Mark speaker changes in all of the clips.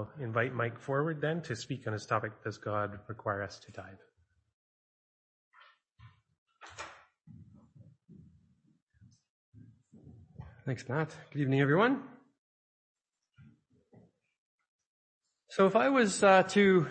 Speaker 1: I'll invite Mike forward then to speak on his topic, Does God Require Us to Tithe?
Speaker 2: Thanks, Matt. Good evening, everyone. So if I was to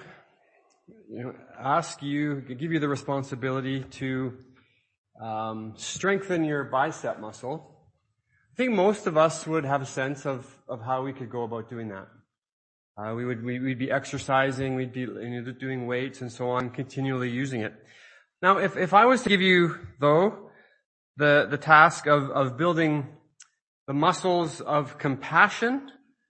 Speaker 2: ask you, give you the responsibility to strengthen your bicep muscle, I think most of us would have a sense of how we could go about doing that. We'd be exercising, we'd be doing weights and so on, continually using it. Now, if I was to give you, though, the task of building the muscles of compassion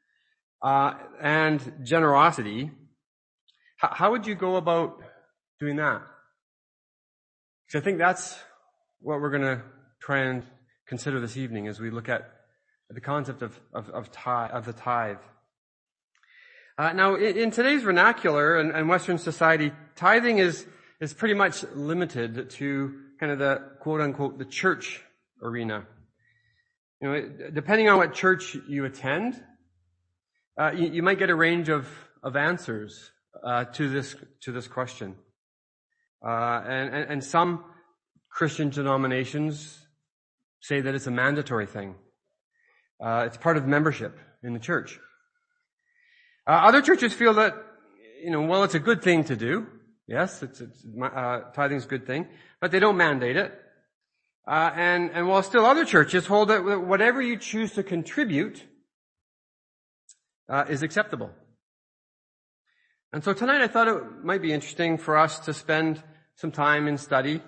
Speaker 2: and generosity, how would you go about doing that? Because I think that's what we're going to try and consider this evening as we look at the concept of the tithe. Now, in today's vernacular and Western society, tithing is pretty much limited to kind of the quote-unquote the church arena. Depending on what church you attend, you might get a range of answers to this question. And some Christian denominations say that it's a mandatory thing. It's part of membership in the church. Other churches feel that, well, it's a good thing to do. Yes, tithing is a good thing, but they don't mandate it. And while still other churches hold that whatever you choose to contribute is acceptable. And so tonight I thought it might be interesting for us to spend some time in study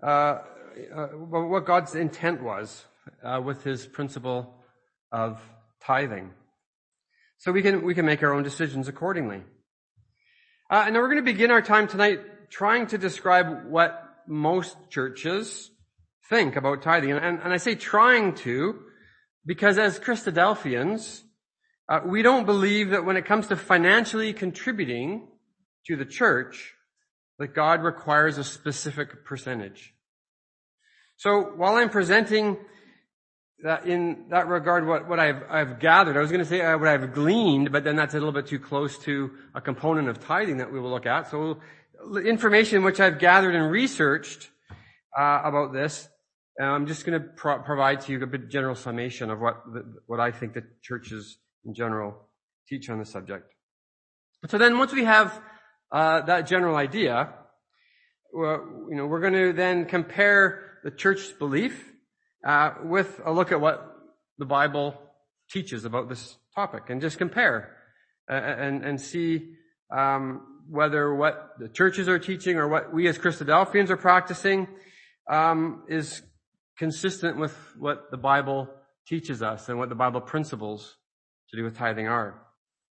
Speaker 2: what God's intent was with His principle of tithing, so we can make our own decisions accordingly. And we're going to begin our time tonight trying to describe what most churches think about tithing, and I say trying to because as Christadelphians, we don't believe that when it comes to financially contributing to the church, that God requires a specific percentage. So while I'm presenting that in that regard what I've gathered, I was going to say what I've gleaned, but then that's a little bit too close to a component of tithing that we will look at. So information which I've gathered and researched about this, I'm just going to provide to you a bit general summation of what I think the churches in general teach on the subject. So then once we have that general idea, we're going to then compare the church's belief with a look at what the Bible teaches about this topic, and just compare and see whether what the churches are teaching or what we as Christadelphians are practicing is consistent with what the Bible teaches us and what the Bible principles to do with tithing are.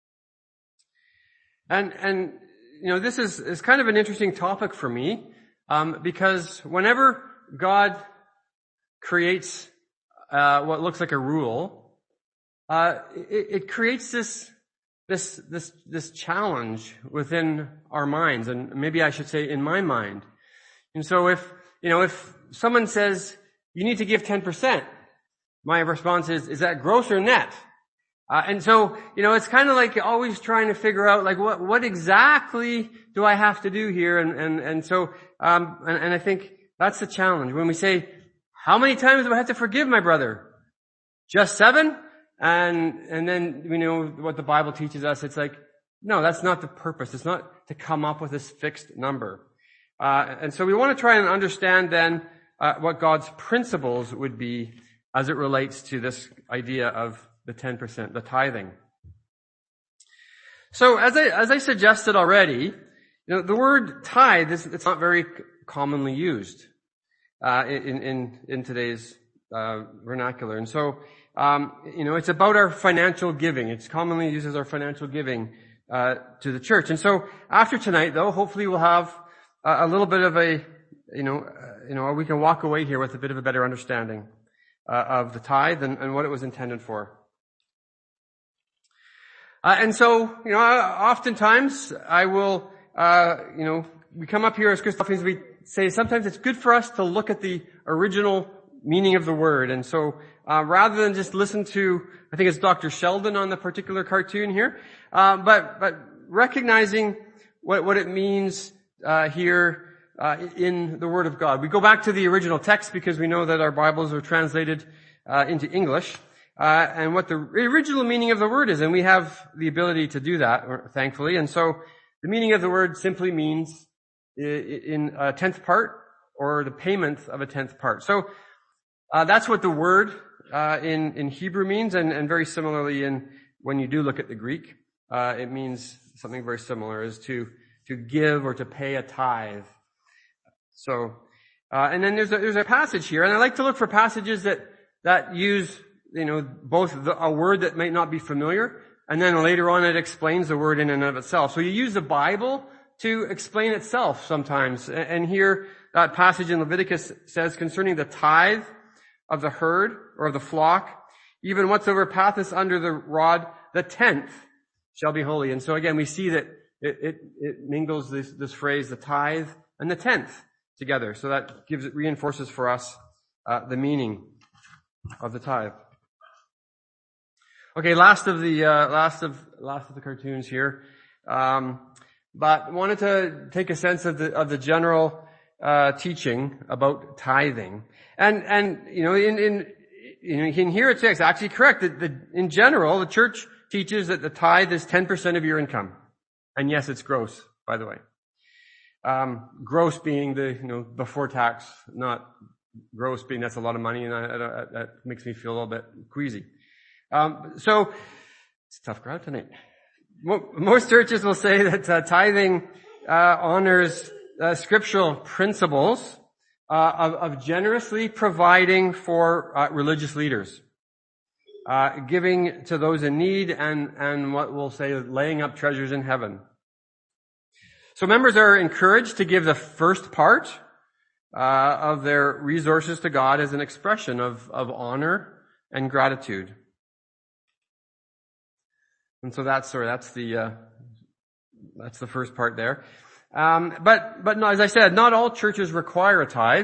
Speaker 2: And this is kind of an interesting topic for me, because whenever God creates what looks like a rule, it creates this challenge within our minds, and maybe I should say in my mind. And so if someone says you need to give 10%, my response is that gross or net? And so, it's kind of like always trying to figure out, like, what exactly do I have to do here? And so, I think that's the challenge. When we say, how many times do I have to forgive my brother? Just 7? And then we know what the Bible teaches us. It's like, no, that's not the purpose. It's not to come up with this fixed number. And so we want to try and understand then, what God's principles would be as it relates to this idea of the 10%, the tithing. So as I suggested already, the word tithe it's not very commonly used in today's vernacular. And so it's about our financial giving. It's commonly used as our financial giving to the church. And so after tonight, though, hopefully we'll have a little bit of we can walk away here with a bit of a better understanding of the tithe and what it was intended for. And so, oftentimes I will, we come up here as Christadelphians, we say sometimes it's good for us to look at the original meaning of the word. And so, rather than just listen to, I think it's Dr. Sheldon on the particular cartoon here, but recognizing what it means, here, in the Word of God. We go back to the original text because we know that our Bibles are translated, into English, and what the original meaning of the word is, and we have the ability to do that, thankfully. And so, the meaning of the word simply means in a 10th part, or the payment of a 10th part. So, that's what the word, in Hebrew means, and very similarly when you do look at the Greek, it means something very similar, is to give or to pay a tithe. So, and then there's a passage here, and I like to look for passages that use, both a word that might not be familiar, and then later on it explains the word in and of itself. So you use the Bible to explain itself sometimes. And here, that passage in Leviticus says, concerning the tithe of the herd, or of the flock, even whatsoever passeth under the rod, the 10th shall be holy. And so again, we see that it mingles this phrase, the tithe and the 10th together. So that reinforces for us, the meaning of the tithe. Okay, last of the cartoons here. But wanted to take a sense of the general teaching about tithing. And in here it's actually correct that in general the church teaches that the tithe is 10% of your income. And yes, it's gross, by the way. Gross being the before tax, not gross being that's a lot of money, and that makes me feel a little bit queasy. So it's a tough crowd tonight. Most churches will say that tithing honors scriptural principles of generously providing for religious leaders, giving to those in need, and what we'll say laying up treasures in heaven. So members are encouraged to give the first part of their resources to God as an expression of honor and gratitude. And so that's the first part there. But no, as I said, not all churches require a tithe.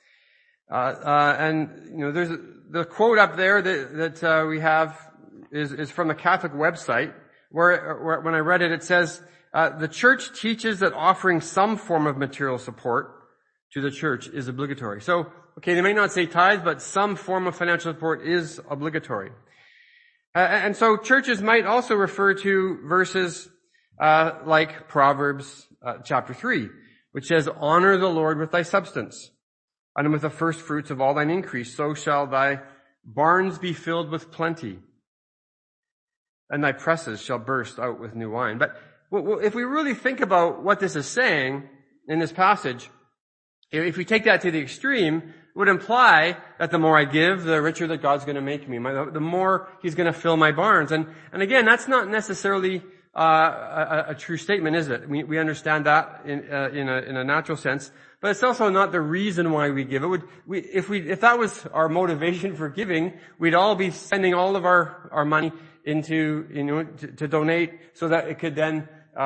Speaker 2: And there's the quote up there that we have is from the Catholic website, where when I read it, it says, the church teaches that offering some form of material support to the church is obligatory. So, okay, they may not say tithe, but some form of financial support is obligatory. And so churches might also refer to verses like Proverbs chapter 3, which says, honor the Lord with thy substance, and with the first fruits of all thine increase, so shall thy barns be filled with plenty, and thy presses shall burst out with new wine. But if we really think about what this is saying in this passage, if we take that to the extreme, it would imply that the more I give, the richer that God's going to make me. The more He's going to fill my barns. And again, that's not necessarily a true statement, is it? We understand that in a natural sense, but it's also not the reason why we give. If that was our motivation for giving, we'd all be spending all of our money into to donate, so that it could then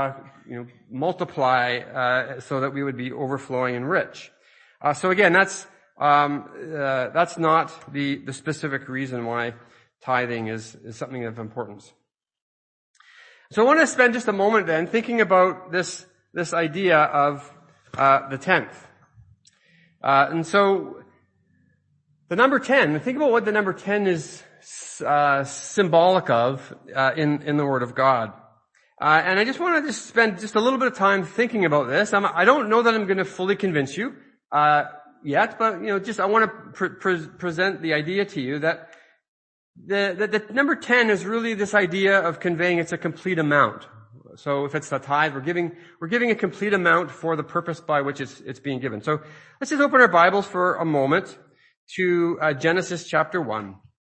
Speaker 2: multiply, so that we would be overflowing and rich. So again, that's not the specific reason why tithing is something of importance. So I want to spend just a moment then thinking about this idea of the 10th. And so the number 10, think about what the number 10 is symbolic of in the Word of God. And I just want to just spend just a little bit of time thinking about this. I don't know that I'm going to fully convince you yet, but I want to present the idea to you that the number 10 is really this idea of conveying it's a complete amount. So if it's the tithe, we're giving a complete amount for the purpose by which it's being given. So let's just open our Bibles for a moment to Genesis chapter 1.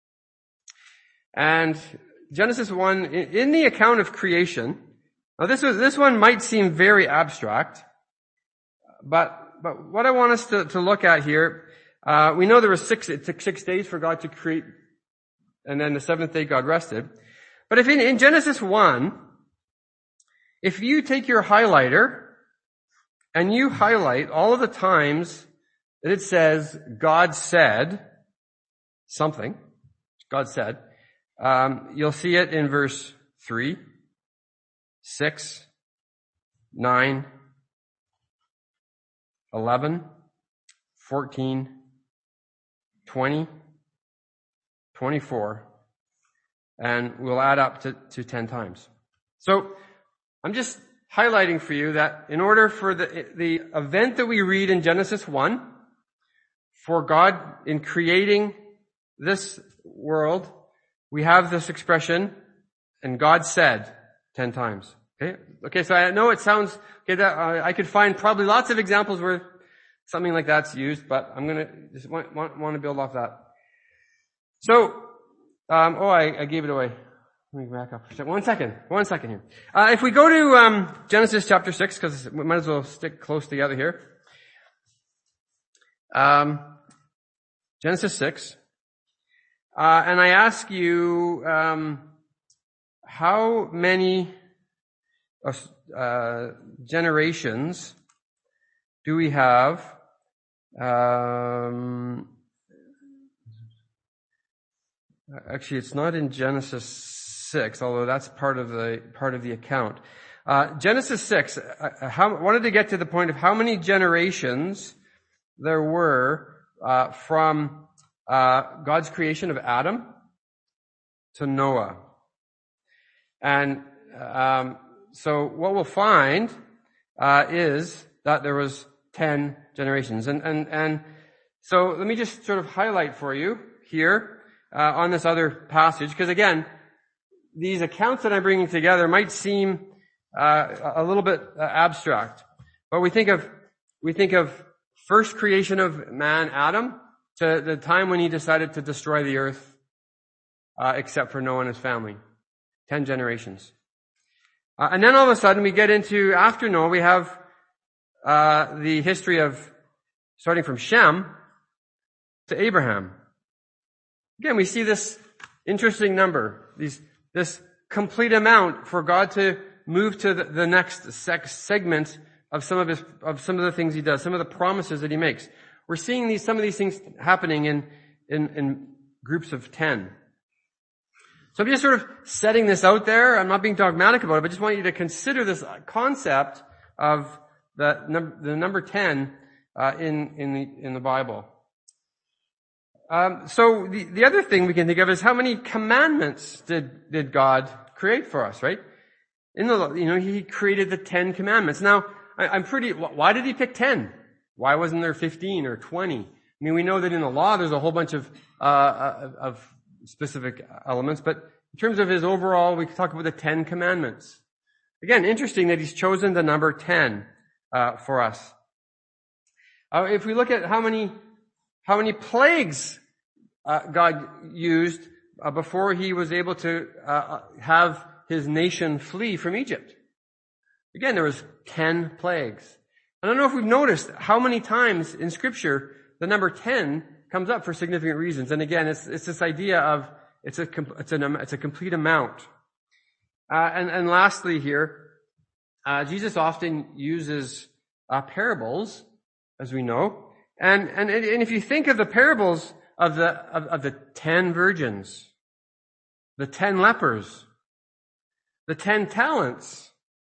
Speaker 2: And Genesis 1, in the account of creation, now this one might seem very abstract, but what I want us to look at here, we know it took 6 days for God to create, and then the seventh day God rested. But if in Genesis 1, if you take your highlighter and you highlight all of the times that it says God said, something. God said. You'll see it in verse 3, 6, 9, 11, 14, 20, 24, and we'll add up to 10 times. So I'm just highlighting for you that in order for the event that we read in Genesis 1, for God in creating this world, we have this expression, and God said 10 times. Okay, so I know it sounds, I could find probably lots of examples where something like that's used, but I'm gonna just want to build off that. So, I gave it away. Let me back up. 1 second here. If we go to Genesis chapter 6, because we might as well stick close together here. Genesis 6. And I ask you, how many generations do we have? Actually, it's not in Genesis 6, although that's part of the account. Genesis 6. Wanted to get to the point of how many generations there were from God's creation of Adam to Noah. And so what we'll find is that there was 10 generations. And so let me just sort of highlight for you here on this other passage, because again, these accounts that I'm bringing together might seem a little bit abstract, but we think of first creation of man, Adam, to the time when he decided to destroy the earth, except for Noah and his family. 10 generations. And then all of a sudden we get into, after Noah, we have the history of starting from Shem to Abraham. Again, we see this interesting number, this complete amount for God to move to the next segment of some of the things he does, some of the promises that he makes. We're seeing some of these things happening in groups of 10. So I'm just sort of setting this out there. I'm not being dogmatic about it, but just want you to consider this concept of the number 10 in the Bible. So the other thing we can think of is how many commandments did God create for us, right? He created the 10 commandments. Now, why did he pick 10? Why wasn't there 15 or 20? I mean, we know that in the law there's a whole bunch of specific elements, but in terms of his overall, we can talk about the 10 commandments. Again, interesting that he's chosen the number 10 for us. If we look at how many plagues God used before he was able to have his nation flee from Egypt. Again, there was 10 plagues. I don't know if we've noticed how many times in Scripture the number 10 comes up for significant reasons. And again, it's this idea of it's a complete amount. And lastly here, Jesus often uses parables, as we know. And if you think of the parables of the 10 virgins, the 10 lepers, the 10 talents,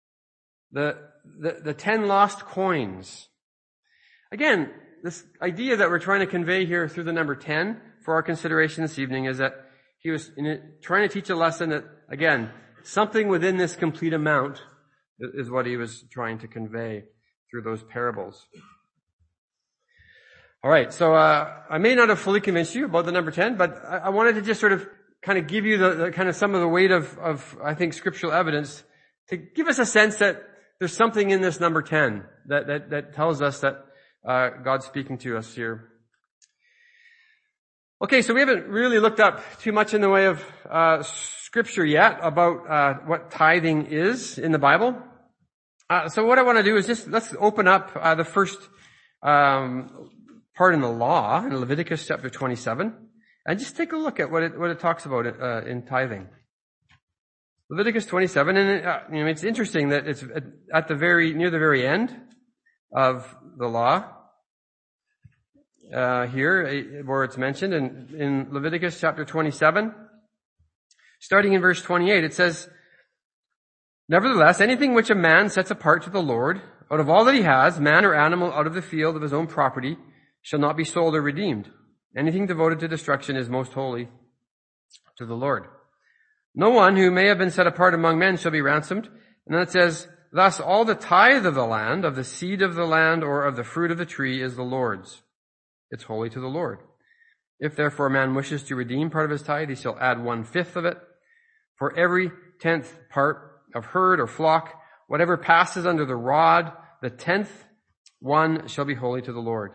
Speaker 2: the 10 lost coins. Again, this idea that we're trying to convey here through the number 10 for our consideration this evening is that he was trying to teach a lesson that, again, something within this complete amount is what he was trying to convey through those parables. All right, so I may not have fully convinced you about the number 10, but I wanted to just sort of kind of give you the kind of some of the weight of I think scriptural evidence to give us a sense that there's something in this number 10 that tells us that God's speaking to us here. Okay, so we haven't really looked up too much in the way of scripture yet about what tithing is in the Bible. So what I want to do is let's open up the first part in the law in Leviticus chapter 27, and just take a look at what it talks about in tithing. Leviticus 27, and it's interesting that it's at near the very end of the law. here, where it's mentioned in Leviticus chapter 27. Starting in verse 28, it says, "Nevertheless, anything which a man sets apart to the Lord, out of all that he has, man or animal out of the field of his own property, shall not be sold or redeemed. Anything devoted to destruction is most holy to the Lord. No one who may have been set apart among men shall be ransomed." And then it says, "Thus all the tithe of the land, of the seed of the land, or of the fruit of the tree is the Lord's. It's holy to the Lord. If therefore a man wishes to redeem part of his tithe, he shall add 1/5 of it. For every 10th part of herd or flock, whatever passes under the rod, the 10th one shall be holy to the Lord.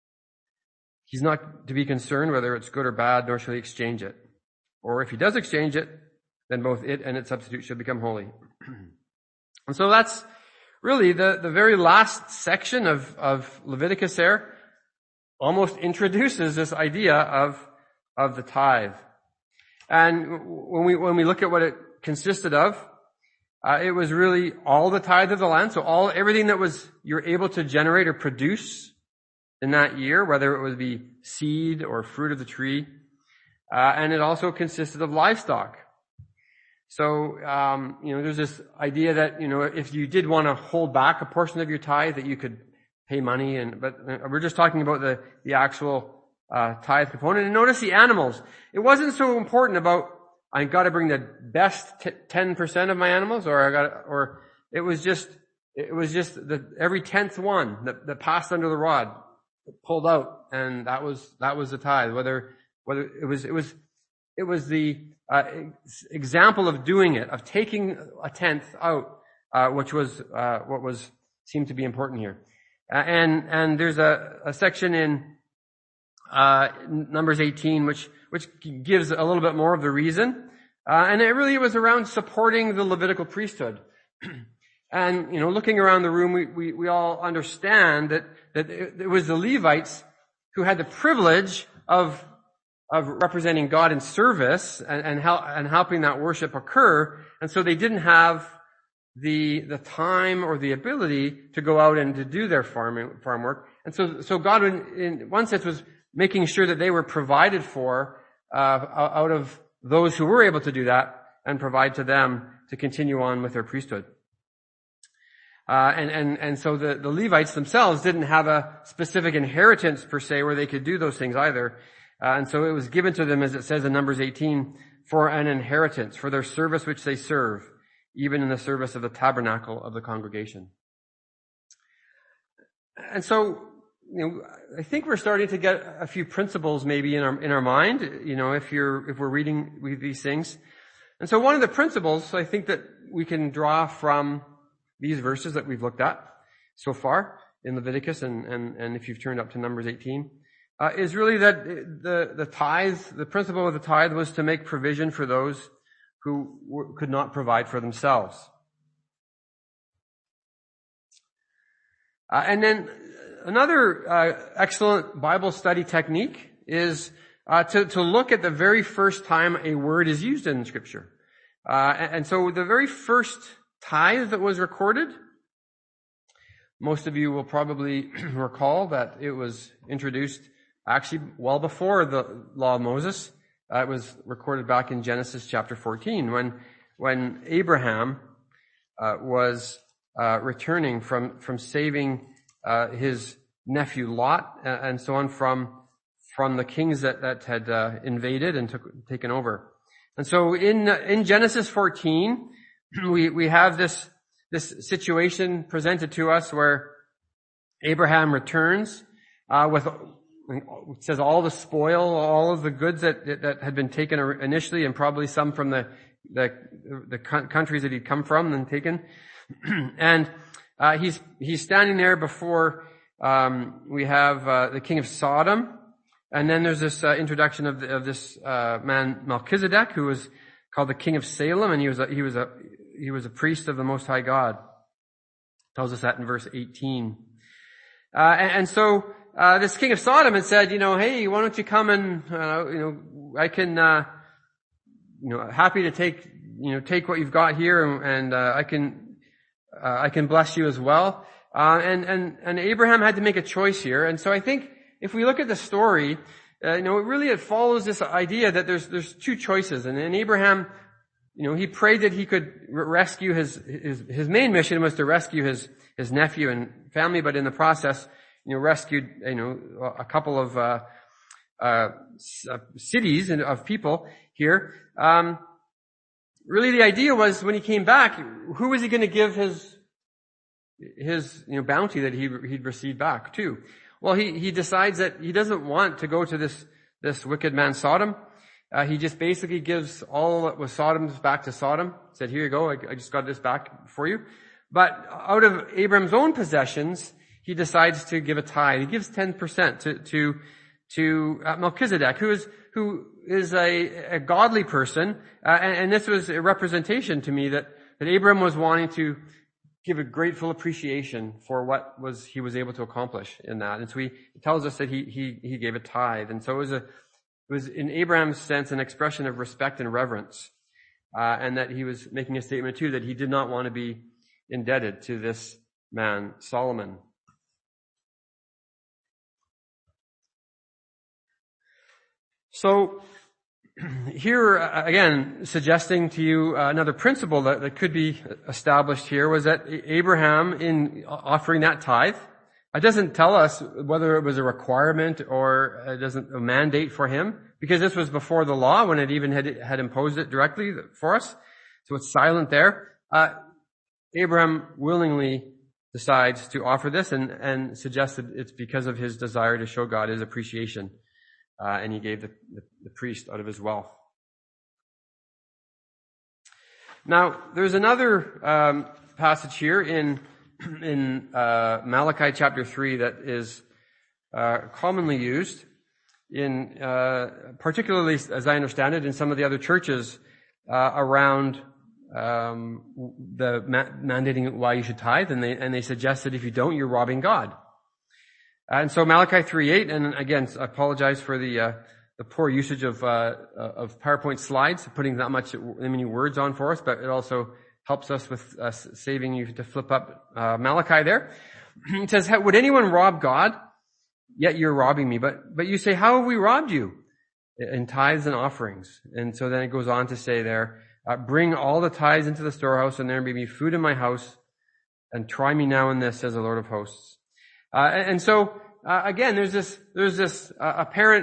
Speaker 2: He's not to be concerned whether it's good or bad, nor shall he exchange it. Or if he does exchange it, then both it and its substitute shall become holy." And so that's really the very last section of Leviticus there almost introduces this idea of the tithe. And when we look at what it consisted of, it was really all the tithe of the land. So everything that you're able to generate or produce in that year, whether it would be seed or fruit of the tree. And it also consisted of livestock. So, there's this idea that, if you did want to hold back a portion of your tithe, that you could pay money, but we're just talking about the actual tithe component. And notice the animals. It wasn't so important about, I got to bring the best 10% of my animals, it was just every 10th one that passed under the rod, pulled out, and that was the tithe. Whether it was the example of doing it, of taking a 10th out, which was what seemed to be important here. And there's a section in Numbers 18 which gives a little bit more of the reason, and it really was around supporting the Levitical priesthood. And looking around the room, we all understand that it was the Levites who had the privilege of representing God in service and helping that worship occur. And so they didn't have the time or the ability to go out and to do their farm work. And so God, in one sense, was making sure that they were provided for out of those who were able to do that, and provide to them to continue on with their priesthood. And so the Levites themselves didn't have a specific inheritance per se where they could do those things either. And so it was given to them, as it says in Numbers 18, for an inheritance, for their service which they serve, even in the service of the tabernacle of the congregation. And so, I think we're starting to get a few principles maybe in our mind, if we're reading these things. And so one of the principles I think that we can draw from these verses that we've looked at so far in Leviticus, and if you've turned up to Numbers 18, is really that the tithe, the principle of the tithe, was to make provision for those who could not provide for themselves. And then another excellent Bible study technique is to look at the very first time a word is used in Scripture. And so the very first tithe that was recorded, most of you will probably recall that it was introduced actually well before the law of Moses. It was recorded back in Genesis chapter 14 when Abraham was returning from saving his nephew Lot and so on from the kings that had invaded and taken over. And so in Genesis 14, we have this situation presented to us where Abraham returns with, it says, all the spoil, all of the goods that had been taken initially, and probably some from the countries that he'd come from and taken. And he's standing there before we have the king of Sodom, and then there's this introduction of this man Melchizedek, who was called the king of Salem, and he was a priest of the Most High God. Tells us that in verse 18. And so this king of Sodom had said, hey, why don't you come and I can happy to take what you've got here, and I can bless you as well. And Abraham had to make a choice here. And so I think if we look at the story, it follows this idea that there's two choices. And Abraham, he prayed that he could rescue his main mission was to rescue his nephew and family, but in the process, rescued, a couple of, cities and of people here. Really the idea was when he came back, who was he going to give his bounty that he'd received back to? Well, he decides that he doesn't want to go to this wicked man Sodom. He just basically gives all that was Sodom's back to Sodom. Said, here you go, I just got this back for you. But out of Abram's own possessions, he decides to give a tithe. He gives 10% to Melchizedek, who is a godly person. And this was a representation to me that Abram was wanting to give a grateful appreciation for what he was able to accomplish in that. And so he tells us that he gave a tithe. And so it was in Abraham's sense an expression of respect and reverence. And that he was making a statement too that he did not want to be indebted to this man, Solomon. So here, again, suggesting to you another principle that could be established here was that Abraham, in offering that tithe, it doesn't tell us whether it was a requirement or a mandate for him, because this was before the law when it even had imposed it directly for us. So it's silent there. Abraham willingly decides to offer this and suggested it's because of his desire to show God his appreciation. And he gave the priest out of his wealth. Now, there's another passage here in Malachi chapter 3 that is commonly used in, particularly as I understand it, in some of the other churches around the mandating why you should tithe, and they suggest that if you don't, you're robbing God. And so Malachi 3:8, and again, I apologize for the poor usage of PowerPoint slides, putting that many words on for us, but it also helps us with saving you to flip up Malachi there. It says, would anyone rob God? Yet you're robbing me. But you say, how have we robbed you? In tithes and offerings. And so then it goes on to say there, bring all the tithes into the storehouse, and there may be food in my house, and try me now in this, says the Lord of hosts. And so, again, there's this apparent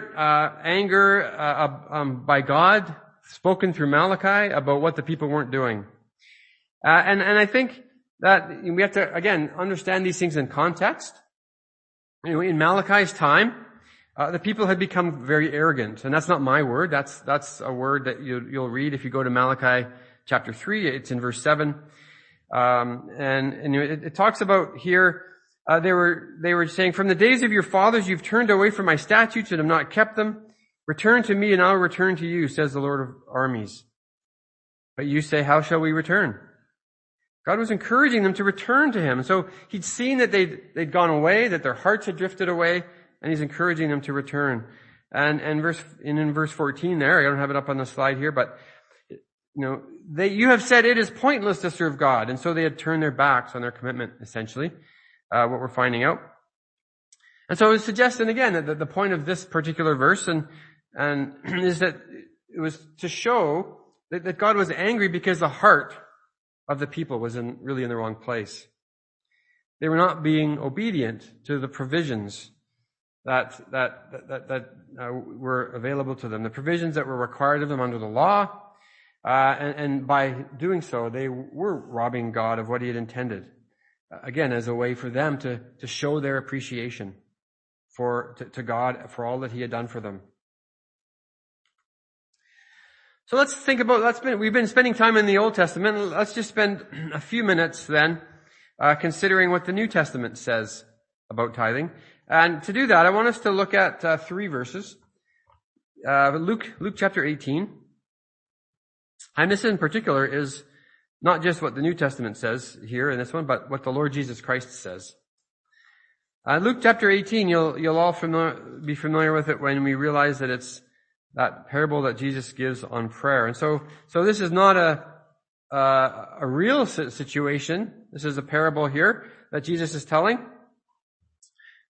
Speaker 2: anger by God spoken through Malachi about what the people weren't doing. And I think that we have to, again, understand these things in context. In Malachi's time, the people had become very arrogant. And that's not my word. That's a word that you'll read if you go to Malachi chapter 3. It's in verse 7. And it talks about here, they were saying, from the days of your fathers, you've turned away from my statutes and have not kept them. Return to me and I'll return to you, says the Lord of armies. But you say, how shall we return? God was encouraging them to return to him. So he'd seen that they'd gone away, that their hearts had drifted away, and he's encouraging them to return. And in verse 14 there, I don't have it up on the slide here, but you have said it is pointless to serve God. And so they had turned their backs on their commitment, essentially. What we're finding out. And so I was suggesting again that the point of this particular verse and is that it was to show that God was angry because the heart of the people was really in the wrong place. They were not being obedient to the provisions that were available to them, the provisions that were required of them under the law, and by doing so, they were robbing God of what he had intended. Again, as a way for them to show their appreciation to God for all that he had done for them. So let's think about, we've been spending time in the Old Testament. Let's just spend a few minutes then, considering what the New Testament says about tithing. And to do that, I want us to look at 3 verses. Luke chapter 18. And this in particular is not just what the New Testament says here in this one, but what the Lord Jesus Christ says. Luke chapter 18, you'll all be familiar with it when we realize that it's that parable that Jesus gives on prayer. And so this is not a real situation. This is a parable here that Jesus is telling.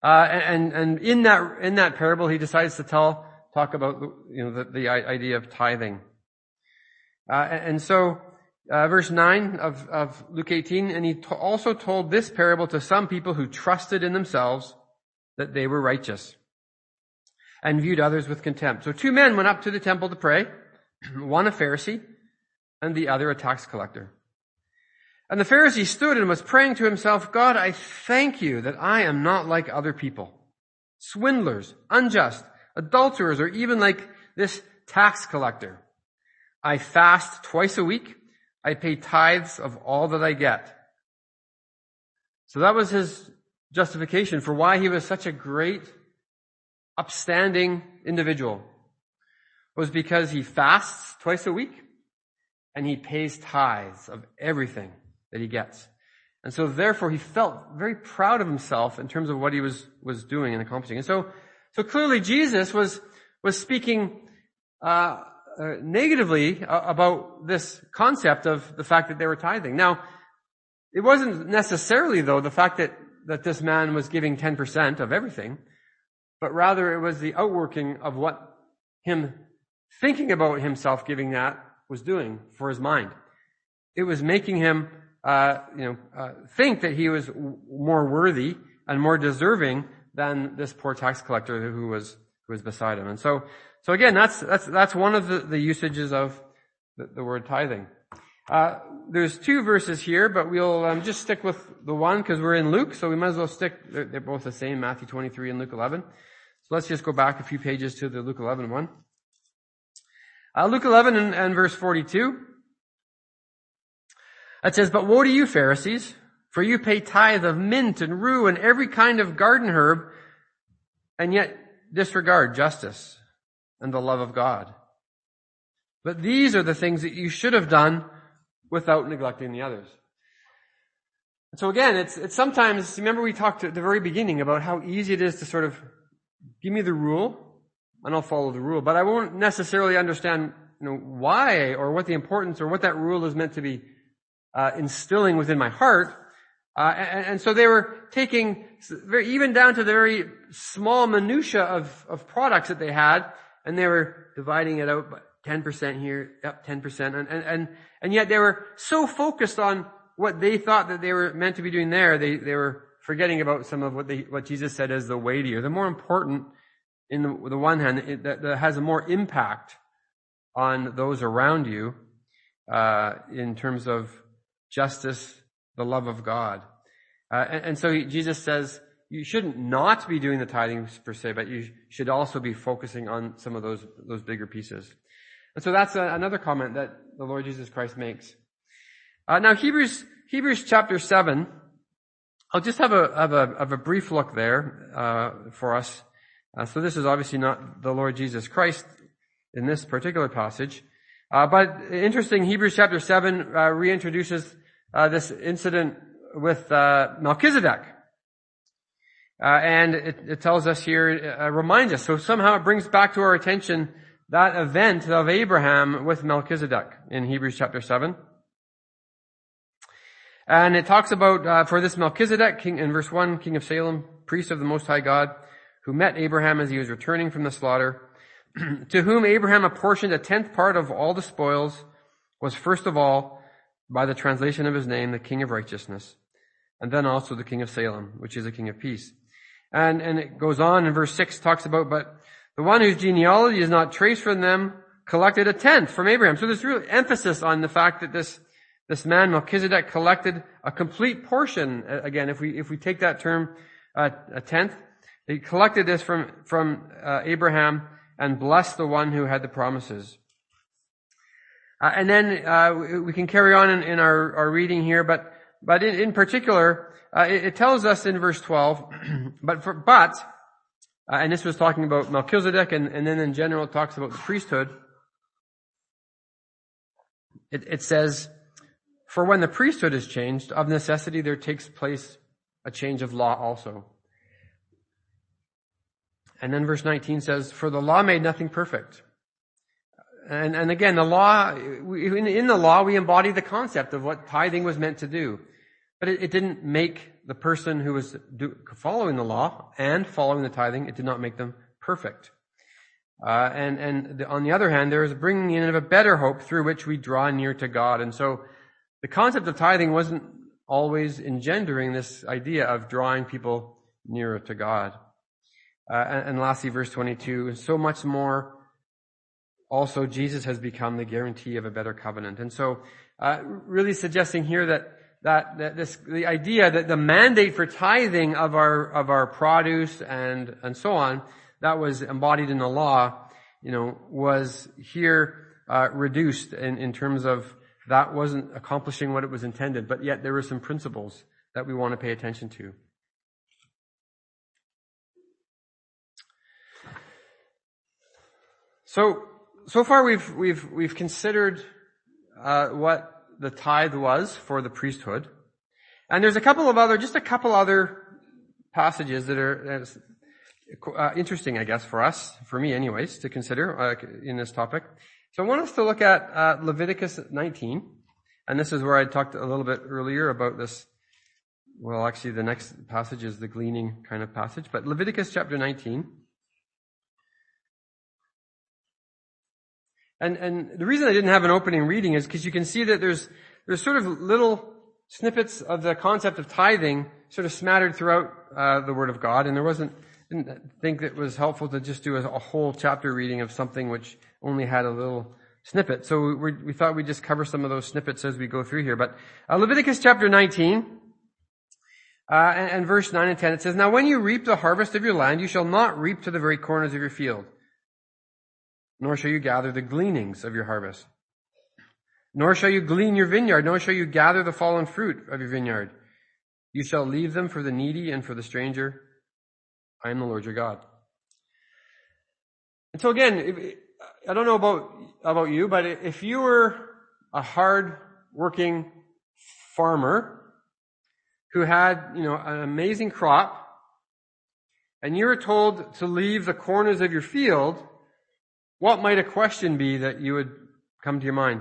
Speaker 2: And in that parable, he decides to talk about, the idea of tithing. And so, verse 9 of Luke 18, and he also told this parable to some people who trusted in themselves that they were righteous and viewed others with contempt. So 2 men went up to the temple to pray, one a Pharisee and the other a tax collector. And the Pharisee stood and was praying to himself, God, I thank you that I am not like other people, swindlers, unjust, adulterers, or even like this tax collector. I fast twice a week. I pay tithes of all that I get. So that was his justification for why he was such a great, upstanding individual. It was because he fasts twice a week and he pays tithes of everything that he gets. And so therefore he felt very proud of himself in terms of what he was doing and accomplishing. And so clearly Jesus was speaking negatively about this concept of the fact that they were tithing. Now, it wasn't necessarily, though, the fact that this man was giving 10% of everything, but rather it was the outworking of what him thinking about himself giving that was doing for his mind. It was making him think that he was more worthy and more deserving than this poor tax collector who was beside him. And so again, that's one of the usages of the word tithing. There's 2 verses here, but we'll just stick with the one because we're in Luke, so we might as well stick. They're both the same, Matthew 23 and Luke 11. So let's just go back a few pages to the Luke 11 one. Luke 11 and verse 42. It says, but woe to you, Pharisees, for you pay tithe of mint and rue and every kind of garden herb, and yet disregard justice and the love of God. But these are the things that you should have done without neglecting the others. And so again, it's sometimes, remember we talked at the very beginning about how easy it is to sort of give me the rule and I'll follow the rule, but I won't necessarily understand, why or what the importance or what that rule is meant to be instilling within my heart. And so they were taking even down to the very small minutia of products that they had, and they were dividing it out, 10% here, yep, 10%. And yet they were so focused on what they thought that they were meant to be doing there, they were forgetting about some of what Jesus said as the weightier, the more important in the one hand, that has a more impact on those around you, in terms of justice, the love of God. And so Jesus says, you shouldn't not be doing the tithing per se, but you should also be focusing on some of those bigger pieces. And so that's another comment that the Lord Jesus Christ makes. Now Hebrews chapter 7, I'll just have a brief look there, for us. So this is obviously not the Lord Jesus Christ in this particular passage. But interesting, Hebrews chapter 7, reintroduces, this incident with, Melchizedek. And it tells us here, reminds us. So somehow it brings back to our attention that event of Abraham with Melchizedek in Hebrews chapter 7. And it talks about, for this Melchizedek, king, in verse 1, king of Salem, priest of the Most High God, who met Abraham as he was returning from the slaughter, to whom Abraham apportioned a 10th part of all the spoils, was first of all, by the translation of his name, the King of Righteousness, and then also the King of Salem, which is a King of Peace. And it goes on in verse 6, talks about, but the one whose genealogy is not traced from them collected a 10th from Abraham. So there's real emphasis on the fact that this man Melchizedek collected a complete portion. Again, if we take that term, a 10th, he collected this from Abraham and blessed the one who had the promises. And then we can carry on in our reading here, but in particular, it tells us in verse 12, and this was talking about Melchizedek, and then in general it talks about the priesthood. It says, for when the priesthood is changed, of necessity there takes place a change of law also. And then verse 19 says, for the law made nothing perfect. And again, the law, in the law we embody the concept of what tithing was meant to do. but it didn't make the person who was following the law and following the tithing, it did not make them perfect. And on the other hand, there is a bringing in of a better hope through which we draw near to God. And so the concept of tithing wasn't always engendering this idea of drawing people nearer to God. And lastly, verse 22, and so much more also Jesus has become the guarantee of a better covenant. And so really suggesting here that the idea that the mandate for tithing of our produce and so on, that was embodied in the law, was here reduced in terms of that wasn't accomplishing what it was intended, but yet there were some principles that we want to pay attention to. So far we've considered what the tithe was for the priesthood, and there's a couple other passages that are interesting, I guess, for me anyways, to consider in this topic. So I want us to look at Leviticus 19, and this is where I talked a little bit earlier about this. Well, actually, the next passage is the gleaning kind of passage, but Leviticus chapter 19. And the reason I didn't have an opening reading is because you can see that there's sort of little snippets of the concept of tithing sort of smattered throughout the Word of God, and didn't think that it was helpful to just do a whole chapter reading of something which only had a little snippet. So we thought we'd just cover some of those snippets as we go through here. But Leviticus chapter 19 and verse 9 and 10, it says, "Now when you reap the harvest of your land, you shall not reap to the very corners of your field, nor shall you gather the gleanings of your harvest. Nor shall you glean your vineyard, nor shall you gather the fallen fruit of your vineyard. You shall leave them for the needy and for the stranger. I am the Lord your God." And so again, I don't know about you, but if you were a hard-working farmer who had, an amazing crop, and you were told to leave the corners of your field, what might a question be that you would come to your mind?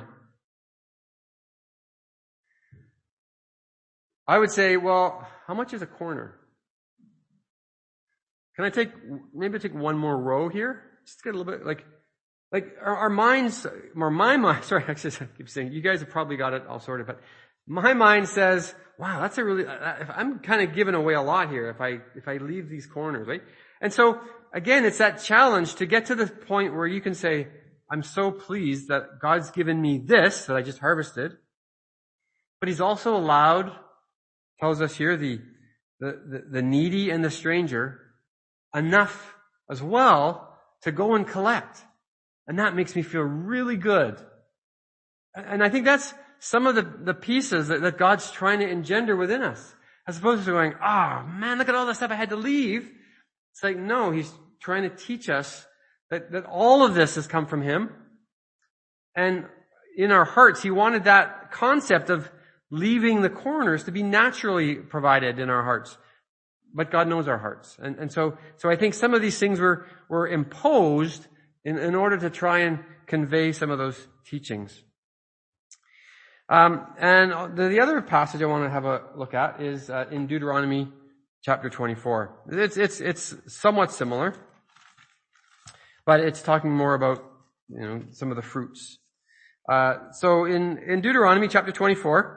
Speaker 2: I would say, well, how much is a corner? Can I take one more row here? Just get a little bit, like our minds, or my mind, sorry, I keep saying, you guys have probably got it all sorted, but my mind says, wow, that's I'm kind of giving away a lot here if I leave these corners, right? And so, again, it's that challenge to get to the point where you can say, I'm so pleased that God's given me this that I just harvested, but He's also allowed, tells us here, the needy and the stranger enough as well to go and collect. And that makes me feel really good. And I think that's some of the pieces that God's trying to engender within us. As opposed to going, man, look at all the stuff I had to leave. It's like, no, He's trying to teach us that all of this has come from Him. And in our hearts, He wanted that concept of leaving the corners to be naturally provided in our hearts. But God knows our hearts. And so I think some of these things were imposed in order to try and convey some of those teachings. And the other passage I want to have a look at is in Deuteronomy chapter 24. It's somewhat similar, but it's talking more about, some of the fruits. So in Deuteronomy chapter 24,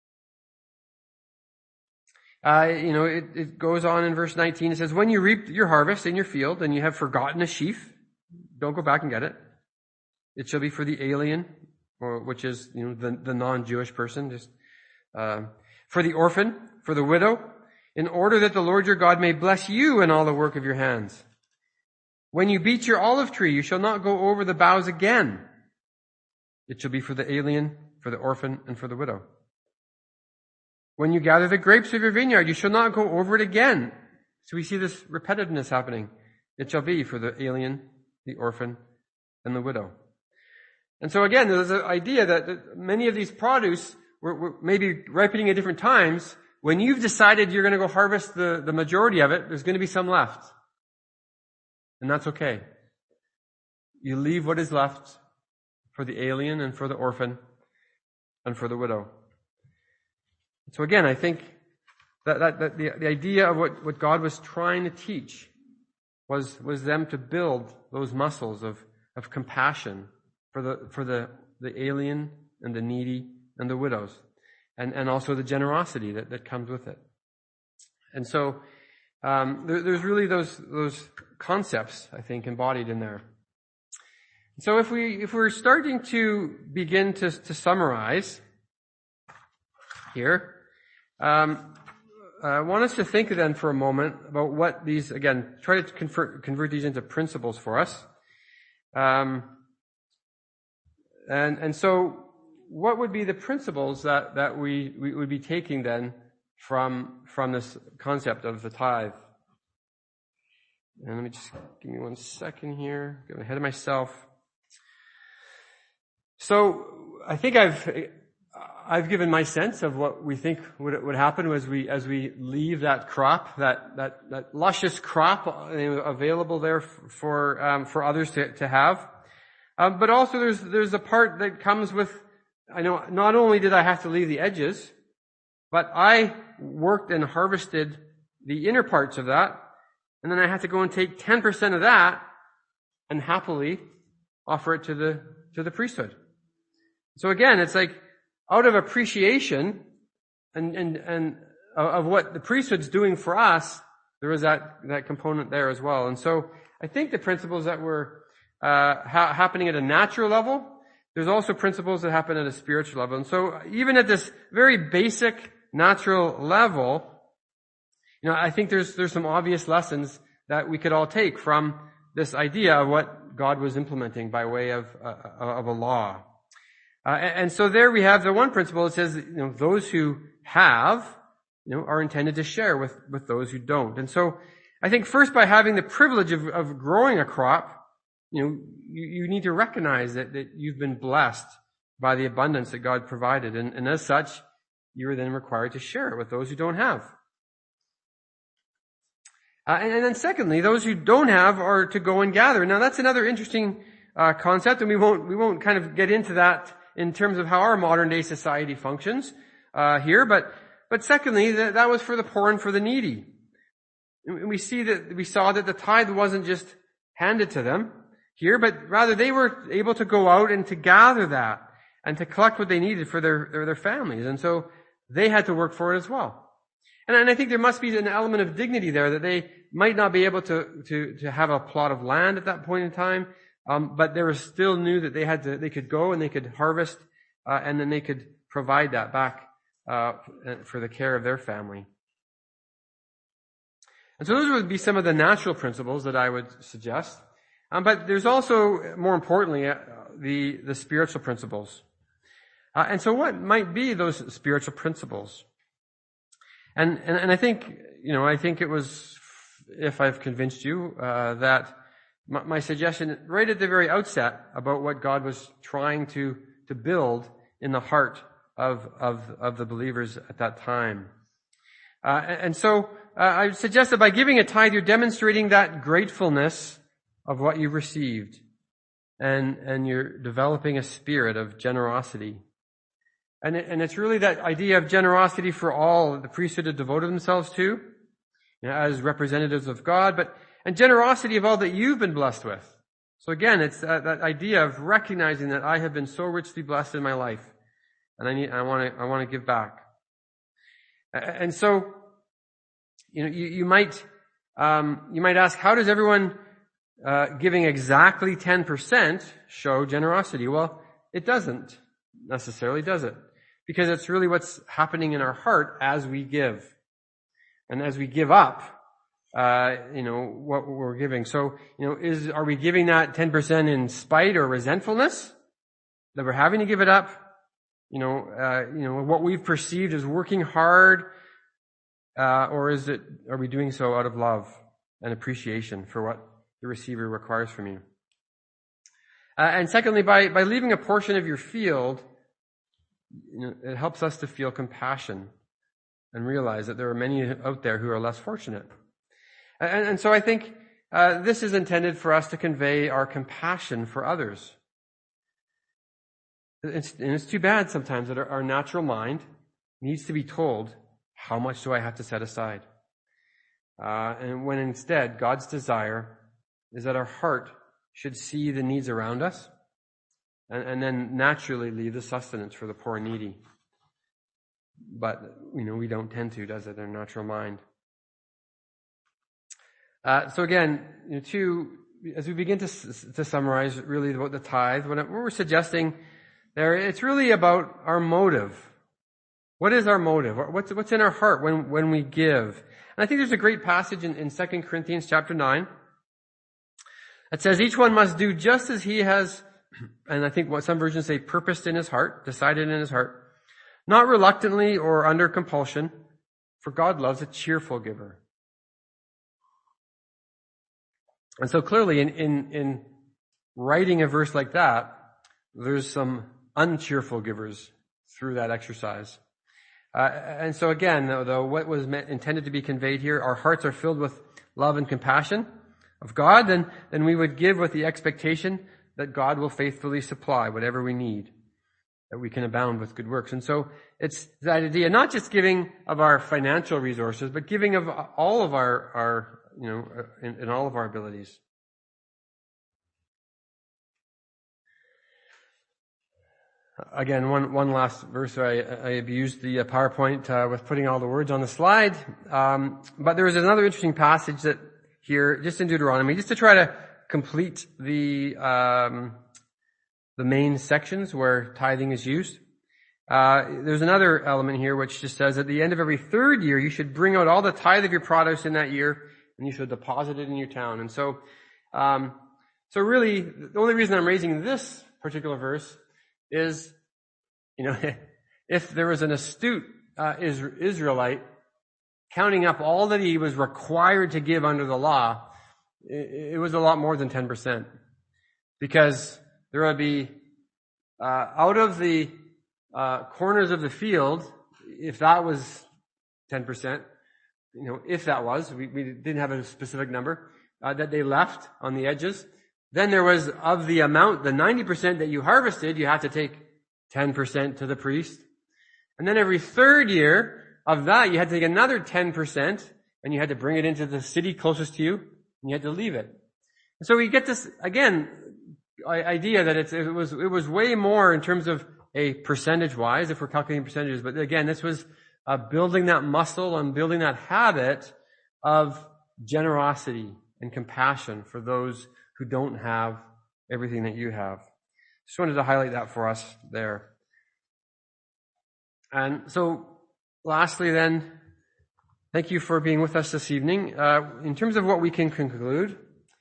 Speaker 2: it goes on in verse 19. It says, "When you reap your harvest in your field and you have forgotten a sheaf, don't go back and get it. It shall be for the alien," which is, the non-Jewish person, just, "for the orphan, for the widow, in order that the Lord your God may bless you in all the work of your hands. When you beat your olive tree, you shall not go over the boughs again. It shall be for the alien, for the orphan, and for the widow. When you gather the grapes of your vineyard, you shall not go over it again." So we see this repetitiveness happening. "It shall be for the alien, the orphan, and the widow." And so again, there's an idea that many of these produce were maybe ripening at different times. When you've decided you're going to go harvest the majority of it, there's going to be some left. And that's okay. You leave what is left for the alien and for the orphan and for the widow. So again, I think The idea of what God was trying to teach was them to build those muscles of compassion for the alien and the needy and the widows, and also the generosity that comes with it. And so there's really those concepts, I think, embodied in there. So if we're starting to begin to summarize here, I want us to think then for a moment about what these, again, try to convert these into principles for us. And so what would be the principles that we would be taking then from this concept of the tithe? And let me just give me 1 second here. Get ahead of myself. So I think I've given my sense of what we think would happen as we leave that crop, that luscious crop available there for others to have. But also there's a part that comes with, I know not only did I have to leave the edges, but I worked and harvested the inner parts of that, and then I had to go and take 10% of that and happily offer it to the priesthood. So again, it's like out of appreciation and of what the priesthood's doing for us, there was that component there as well. And so I think the principles that were happening at a natural level, there's also principles that happen at a spiritual level. And so even at this very basic natural level, I think there's some obvious lessons that we could all take from this idea of what God was implementing by way of a law. And so there we have the one principle that says, those who have, are intended to share with those who don't. And so I think first by having the privilege of growing a crop, you need to recognize that you've been blessed by the abundance that God provided. And as such, you are then required to share it with those who don't have. And then secondly, those who don't have are to go and gather. Now that's another interesting concept, and we won't kind of get into that in terms of how our modern day society functions here. But secondly, that was for the poor and for the needy. And we saw that the tithe wasn't just handed to them here, but rather they were able to go out and to gather that and to collect what they needed for their families. And so they had to work for it as well. And I think there must be an element of dignity there that they might not be able to have a plot of land at that point in time, but they were still knew that they could go and they could harvest, and then they could provide that back for the care of their family. And so those would be some of the natural principles that I would suggest. But there's also, more importantly, the spiritual principles. And so what might be those spiritual principles? And I think, I think it was, if I've convinced you, that my suggestion right at the very outset about what God was trying to build in the heart of the believers at that time. And so I suggest that by giving a tithe, you're demonstrating that gratefulness of what you've received, and you're developing a spirit of generosity. And it's really that idea of generosity for all that the priesthood had devoted themselves to, as representatives of God, and generosity of all that you've been blessed with. So again, it's that idea of recognizing that I have been so richly blessed in my life, and I want to give back. And so, you might ask, how does everyone giving exactly 10% show generosity? Well, it doesn't necessarily, does it? Because it's really what's happening in our heart as we give. And as we give up, what we're giving. So, are we giving that 10% in spite or resentfulness that we're having to give it up? What we've perceived as working hard, or are we doing so out of love and appreciation for what the receiver requires from you? And secondly, by leaving a portion of your field, it helps us to feel compassion and realize that there are many out there who are less fortunate. And so I think this is intended for us to convey our compassion for others. It's too bad sometimes that our natural mind needs to be told How much do I have to set aside? And when instead God's desire is that our heart should see the needs around us and then naturally leave the sustenance for the poor and needy. But, we don't tend to, does it, in our natural mind? So again, as we begin to summarize really about the tithe, what we're suggesting there, it's really about our motive. What is our motive? What's in our heart when we give? And I think there's a great passage in 2 Corinthians chapter 9 that says each one must do just as he has, and I think what some versions say, purposed in his heart, decided in his heart, not reluctantly or under compulsion, for God loves a cheerful giver. And so clearly in writing a verse like that, there's some uncheerful givers through that exercise. And so again, though, what was intended to be conveyed here, our hearts are filled with love and compassion of God, then we would give with the expectation that God will faithfully supply whatever we need, that we can abound with good works. And so it's that idea, not just giving of our financial resources, but giving of all of our in all of our abilities. Again, one last verse. I abused the PowerPoint with putting all the words on the slide. But there is another interesting passage that here, just in Deuteronomy, just to try to complete the main sections where tithing is used. There's another element here which just says at the end of every third year, you should bring out all the tithe of your produce in that year, and you should deposit it in your town. And so really, the only reason I'm raising this particular verse is, if there was an astute Israelite counting up all that he was required to give under the law, it was a lot more than 10%. Because there would be, out of the corners of the field, if that was 10%, if that was, we didn't have a specific number, that they left on the edges, then there was, of the amount, the 90% that you harvested, you had to take 10% to the priest. And then every third year of that, you had to take another 10%, and you had to bring it into the city closest to you, and you had to leave it. And so we get this, again, idea that it was way more in terms of a percentage-wise, if we're calculating percentages. But again, this was building that muscle and building that habit of generosity and compassion for those who don't have everything that you have. Just wanted to highlight that for us there. And so, lastly then, thank you for being with us this evening. In terms of what we can conclude,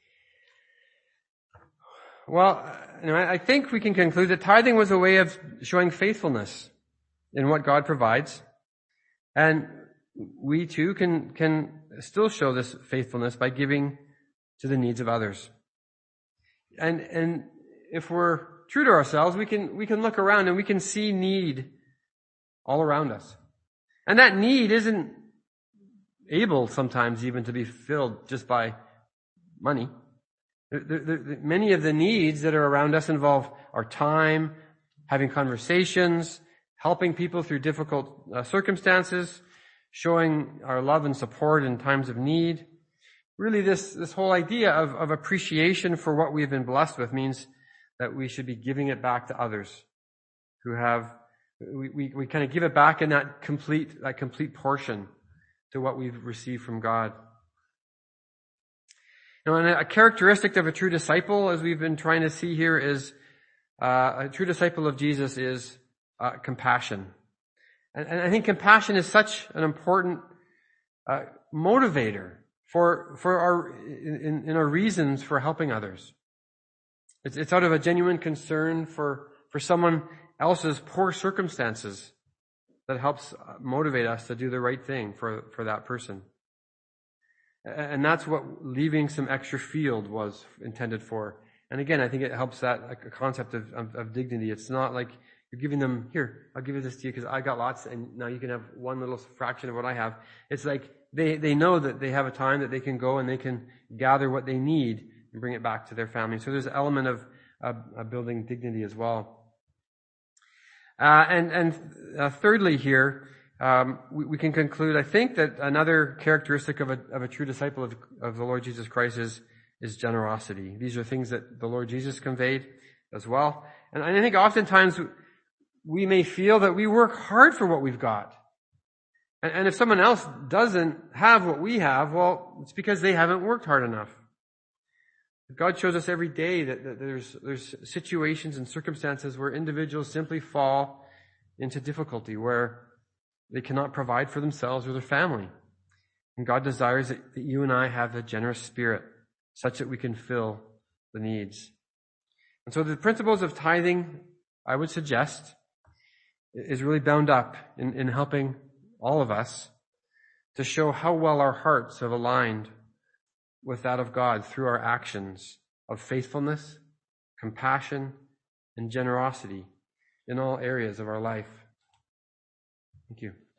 Speaker 2: well, I think we can conclude that tithing was a way of showing faithfulness in what God provides. And we too can still show this faithfulness by giving to the needs of others. And if we're true to ourselves, we can look around and we can see need all around us. And that need isn't able sometimes even to be filled just by money. Many of the needs that are around us involve our time, having conversations, helping people through difficult circumstances, showing our love and support in times of need. Really, this whole idea of appreciation for what we've been blessed with means that we should be giving it back to others who have, we kind of give it back in that complete portion to what we've received from God. And a characteristic of a true disciple, as we've been trying to see here, is a true disciple of Jesus is compassion. And I think compassion is such an important motivator for our reasons for helping others. It's out of a genuine concern for someone else's poor circumstances that helps motivate us to do the right thing for that person. And that's what leaving some extra field was intended for. And again, I think it helps that concept of dignity. It's not like you're giving them, here, I'll give you this to you because I got lots and now you can have one little fraction of what I have. It's like they know that they have a time that they can go and they can gather what they need and bring it back to their family. So there's an element of building dignity as well. And thirdly here, we can conclude, I think, that another characteristic of a true disciple of the Lord Jesus Christ is generosity. These are things that the Lord Jesus conveyed as well. And I think oftentimes we may feel that we work hard for what we've got. And if someone else doesn't have what we have, well, it's because they haven't worked hard enough. God shows us every day that there's situations and circumstances where individuals simply fall into difficulty, where they cannot provide for themselves or their family. And God desires that you and I have a generous spirit such that we can fill the needs. And so the principles of tithing, I would suggest, is really bound up in helping all of us to show how well our hearts have aligned with that of God through our actions of faithfulness, compassion, and generosity in all areas of our life. Thank you.